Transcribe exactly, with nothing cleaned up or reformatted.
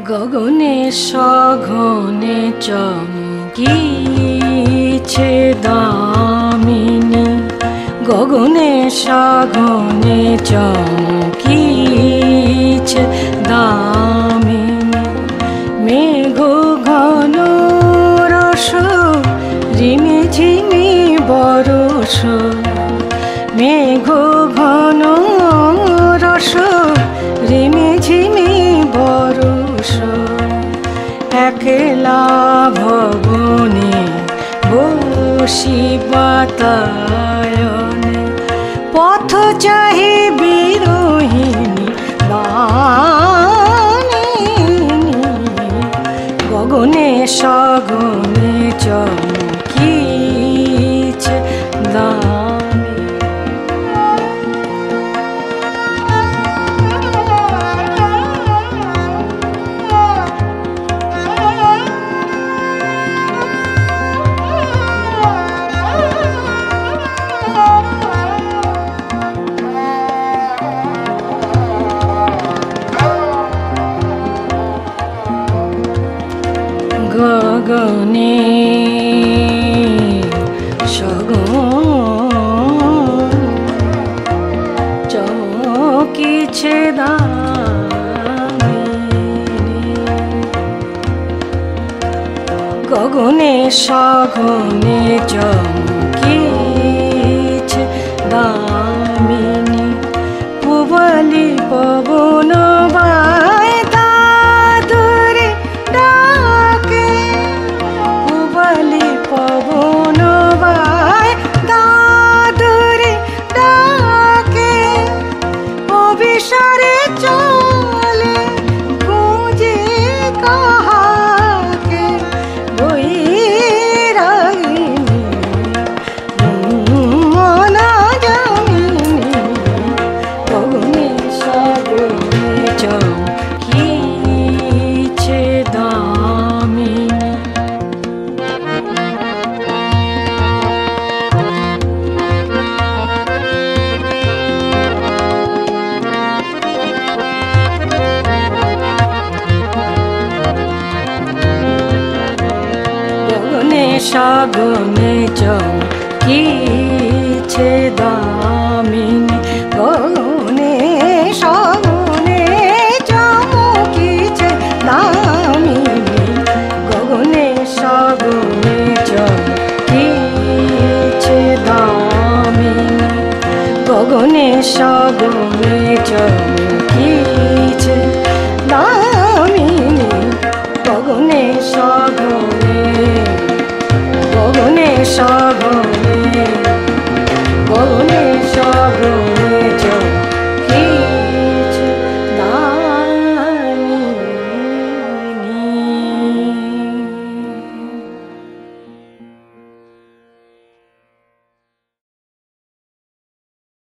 গগনে সঘনে চমকিছে দামিনী, গগনে সঘনে চমকিছে দামিনী। মেঘ ঘন রস রিমি ঝিমি বরস, মেঘ ঘন রস রিমি ঝিমি বরস। একলা ভবনে বসি বাতায়নে, পথ চাহি বিরোহিণী দামিনী। গগনে সঘনে চমকিছে দামিনী। গগনে সঘনে চমকিছে দামিনী, গগনে সঘনে চমকিছে দামিনী। পুবালি পবন বায় দাদুরে ডাকে, পুবালি পবন বায় দাদুরে ডাকে। অভিসারে চলে গুঁজে কাহাকে, বৈরাগিনী মনা যামিনী। গগনে সঘনে চমকিছে দামিনী। গগনে সঘনে চমকিছে দামিনী, গগনে সঘনে চমকিছে দামিনী। গগনে সঘনে চমকিছে দামিনী, গগনে সঘনে চমকিছে দামিনী।